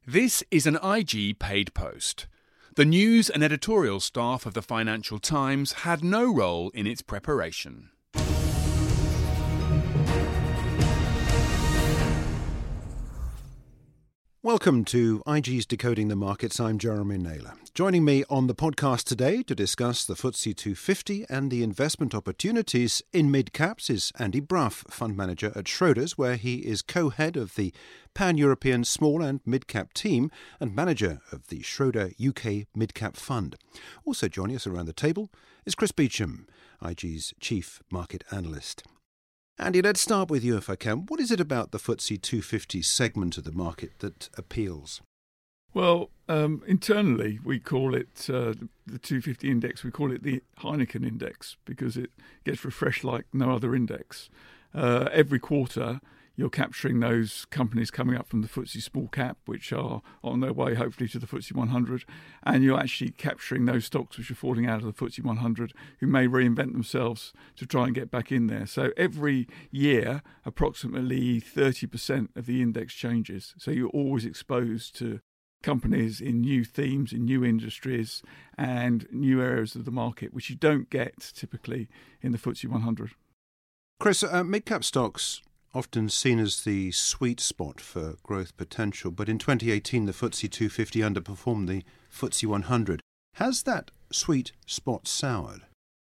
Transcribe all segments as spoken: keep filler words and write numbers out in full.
This is an I G paid post. The news and editorial staff of the Financial Times had no role in its preparation. Welcome to I G's Decoding the Markets. I'm Jeremy Naylor. Joining me on the podcast today to discuss the F T S E two fifty and the investment opportunities in mid-caps is Andy Brough, fund manager at Schroders, where he is co-head of the Pan-European Small and Mid-Cap team and manager of the Schroder U K Mid-Cap Fund. Also joining us around the table is Chris Beecham, I G's chief market analyst. Andy, let's start with you if I can. What is it about the F T S E two fifty segment of the market that appeals? Well, um, internally we call it uh, the two fifty index. We call it the Heineken index because it gets refreshed like no other index. Uh, every quarter you're capturing those companies coming up from the F T S E small cap, which are on their way hopefully to the F T S E one hundred, and you're actually capturing those stocks which are falling out of the F T S E one hundred who may reinvent themselves to try and get back in there. So every year approximately thirty percent of the index changes. So you're always exposed to companies in new themes, in new industries and new areas of the market, which you don't get typically in the F T S E one hundred. Chris, uh, mid-cap stocks often seen as the sweet spot for growth potential, but in twenty eighteen the F T S E two fifty underperformed the F T S E one hundred. Has that sweet spot soured?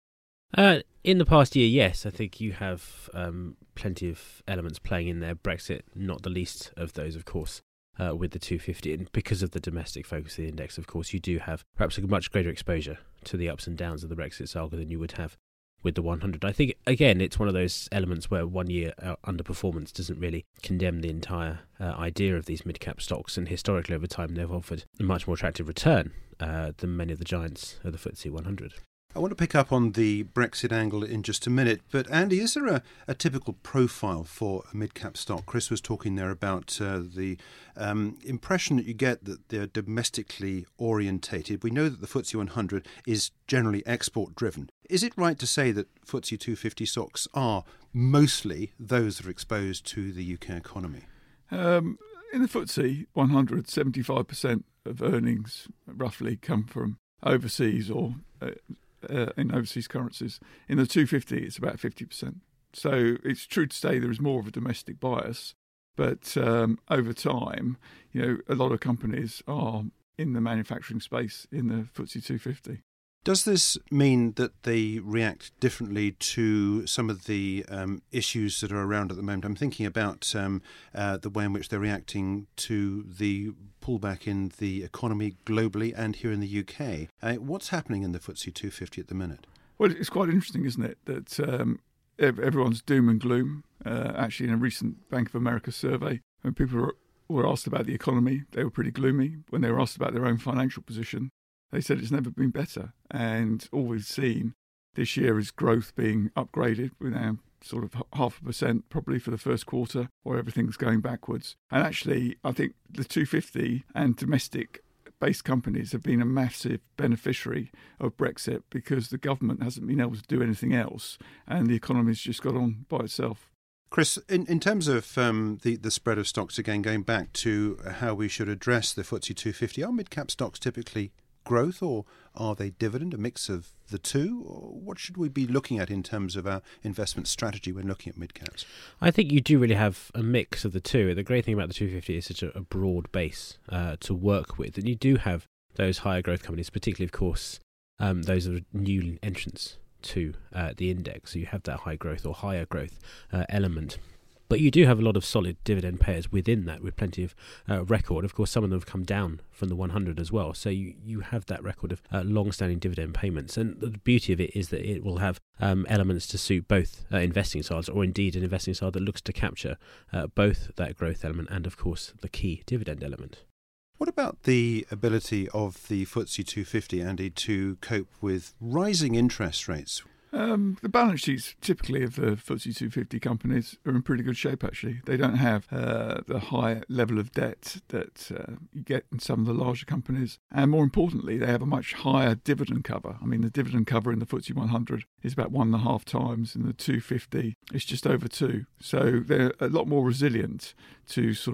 Uh, in the past year, yes. I think you have um, plenty of elements playing in there. Brexit, not the least of those, of course, uh, with the two fifty. And because of the domestic focus of the index, of course, you do have perhaps a much greater exposure to the ups and downs of the Brexit saga than you would have with the one hundred. I think, again, it's one of those elements where one year underperformance doesn't really condemn the entire uh, idea of these mid-cap stocks, and historically over time they've offered a much more attractive return uh, than many of the giants of the F T S E one hundred. I want to pick up on the Brexit angle in just a minute, but Andy, is there a, a typical profile for a mid-cap stock? Chris was talking there about uh, the um, impression that you get that they're domestically orientated. We know that the F T S E one hundred is generally export-driven. Is it right to say that F T S E two fifty stocks are mostly those that are exposed to the U K economy? Um, in the F T S E one hundred, seventy-five percent of earnings roughly come from overseas or uh, uh, in overseas currencies. In the two fifty, it's about fifty percent. So it's true to say there is more of a domestic bias, but um, over time, you know, a lot of companies are in the manufacturing space in the F T S E two fifty. Does this mean that they react differently to some of the um, issues that are around at the moment? I'm thinking about um, uh, the way in which they're reacting to the pullback in the economy globally and here in the U K. Uh, what's happening in the F T S E two fifty at the minute? Well, it's quite interesting, isn't it, that um, everyone's doom and gloom. Uh, actually, in a recent Bank of America survey, when people were, were asked about the economy, they were pretty gloomy. When they were asked about their own financial position, they said it's never been better. And all we've seen this year is growth being upgraded. We're now sort of half a percent probably for the first quarter, or everything's going backwards. And actually, I think the two fifty and domestic-based companies have been a massive beneficiary of Brexit because the government hasn't been able to do anything else and the economy's just got on by itself. Chris, in, in terms of um, the, the spread of stocks, again, going back to how we should address the F T S E two fifty, are mid-cap stocks typically growth, or are they dividend, a mix of the two? Or what should we be looking at in terms of our investment strategy when looking at mid-caps? I think you do really have a mix of the two. The great thing about the two fifty is such a, a broad base uh, to work with, and you do have those higher growth companies, particularly, of course, um, those are new entrants to uh, the index. So you have that high growth or higher growth uh, element. But you do have a lot of solid dividend payers within that with plenty of uh, record. Of course, some of them have come down from the one hundred as well. So you, you have that record of uh, long-standing dividend payments. And the beauty of it is that it will have um, elements to suit both uh, investing styles, or indeed an investing style that looks to capture uh, both that growth element and, of course, the key dividend element. What about the ability of the F T S E two fifty, Andy, to cope with rising interest rates? Um, the balance sheets typically of the F T S E two fifty companies are in pretty good shape, actually. They don't have uh, the high level of debt that uh, you get in some of the larger companies. And more importantly, they have a much higher dividend cover. I mean, the dividend cover in the F T S E one hundred is about one and a half times. In the two fifty, it's just over two. So they're a lot more resilient to sort of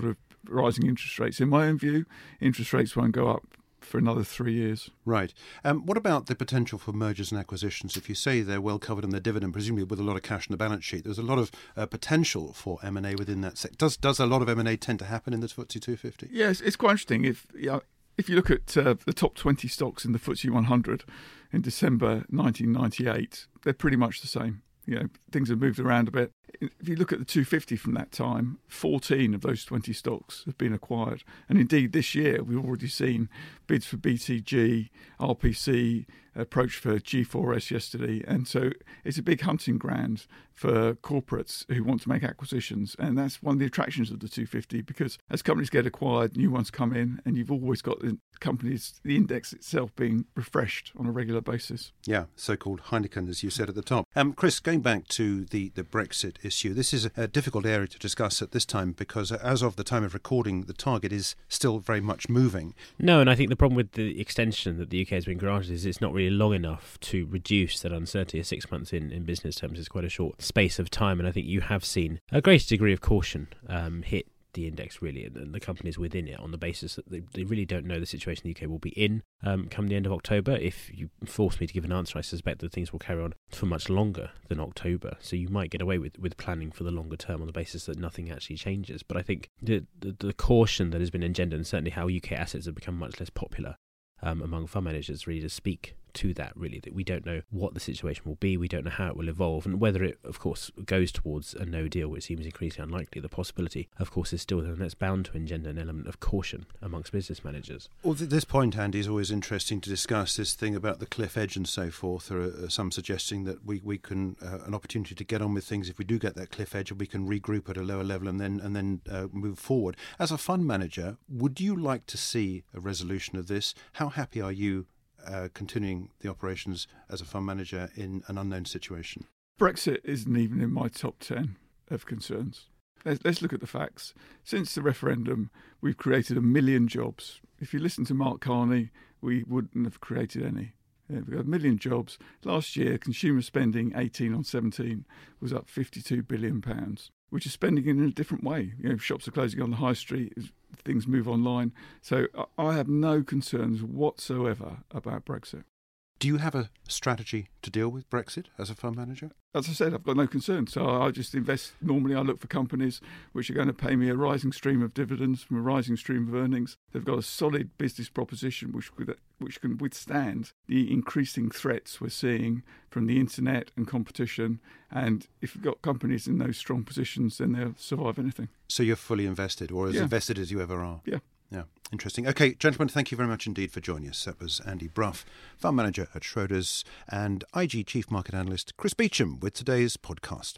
rising interest rates. In my own view, interest rates won't go up for another three years. Right. Um, what about the potential for mergers and acquisitions? If you say they're well covered in their dividend, presumably with a lot of cash in the balance sheet, there's a lot of uh, potential for M and A within that sector. Does does a lot of M and A tend to happen in the F T S E two fifty? Yes, it's quite interesting. If yeah, if you look at uh, the top twenty stocks in the F T S E one hundred in December nineteen ninety-eight, they're pretty much the same. You know, things have moved around a bit. If you look at the two fifty from that time, fourteen of those twenty stocks have been acquired. And indeed, this year, we've already seen bids for B T G, R P C, approach for G four S yesterday. And so it's a big hunting ground for corporates who want to make acquisitions. And that's one of the attractions of the two fifty, because as companies get acquired, new ones come in, and you've always got the companies, the index itself being refreshed on a regular basis. Yeah, so-called Heineken, as you said at the top. Um, Chris, going back to the, the Brexit issue, this is a, a difficult area to discuss at this time because as of the time of recording, the target is still very much moving. No, and I think the problem with the extension that the U K has been granted is it's not really long enough to reduce that uncertainty. Six months in, in business terms is quite a short space of time, and I think you have seen a greater degree of caution um, hit the index really and the companies within it on the basis that they, they really don't know the situation the U K will be in um, come the end of October. If you force me to give an answer, I suspect that things will carry on for much longer than October, so you might get away with, with planning for the longer term on the basis that nothing actually changes. But I think the, the, the caution that has been engendered, and certainly how U K assets have become much less popular um, among fund managers, really to speak to that, really, that we don't know what the situation will be, we don't know how it will evolve, and whether it, of course, goes towards a no deal, which seems increasingly unlikely. The possibility, of course, is still there, and that's bound to engender an element of caution amongst business managers. Well, at this point, Andy, is always interesting to discuss this thing about the cliff edge and so forth. There are some suggesting that we, we can, uh, an opportunity to get on with things if we do get that cliff edge, we can regroup at a lower level and then and then uh, move forward. As a fund manager, would you like to see a resolution of this? How happy are you Uh, continuing the operations as a fund manager in an unknown situation? Brexit isn't even in my top ten of concerns. Let's, let's look at the facts. Since the referendum, we've created a million jobs. If you listen to Mark Carney, we wouldn't have created any. Yeah, we've got a million jobs. Last year, consumer spending eighteen on seventeen was up fifty-two billion pounds, which is spending in a different way. You know, shops are closing on the high street, things move online. So I have no concerns whatsoever about Brexit. Do you have a strategy to deal with Brexit as a fund manager? As I said, I've got no concerns. So I just invest. Normally I look for companies which are going to pay me a rising stream of dividends from a rising stream of earnings. They've got a solid business proposition which could, which can withstand the increasing threats we're seeing from the internet and competition. And if you've got companies in those strong positions, then they'll survive anything. So you're fully invested, or as yeah. invested as you ever are? Yeah. Yeah, interesting. Okay, gentlemen, thank you very much indeed for joining us. That was Andy Brough, Fund Manager at Schroders, and I G Chief Market Analyst Chris Beecham with today's podcast.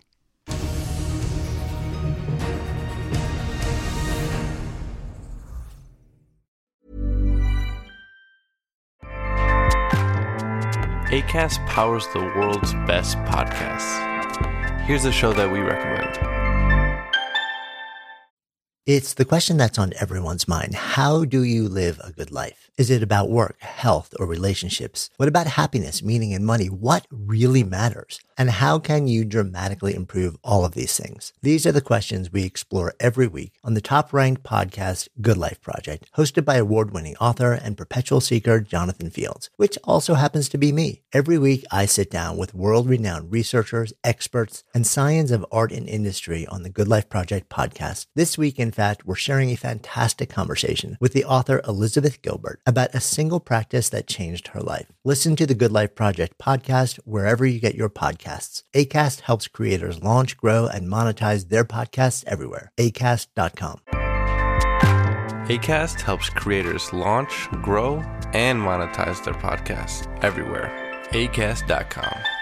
Acast powers the world's best podcasts. Here's a show that we recommend. It's the question that's on everyone's mind. How do you live a good life? Is it about work, health, or relationships? What about happiness, meaning, and money? What really matters? And how can you dramatically improve all of these things? These are the questions we explore every week on the top-ranked podcast, Good Life Project, hosted by award-winning author and perpetual seeker Jonathan Fields, which also happens to be me. Every week, I sit down with world-renowned researchers, experts, and science of art and industry on the Good Life Project podcast. This week, in fact, we're sharing a fantastic conversation with the author Elizabeth Gilbert about a single practice that changed her life. Listen to the Good Life Project podcast wherever you get your podcasts. Acast helps creators launch, grow, and monetize their podcasts everywhere. acast dot com. Acast helps creators launch, grow, and monetize their podcasts everywhere. acast dot com.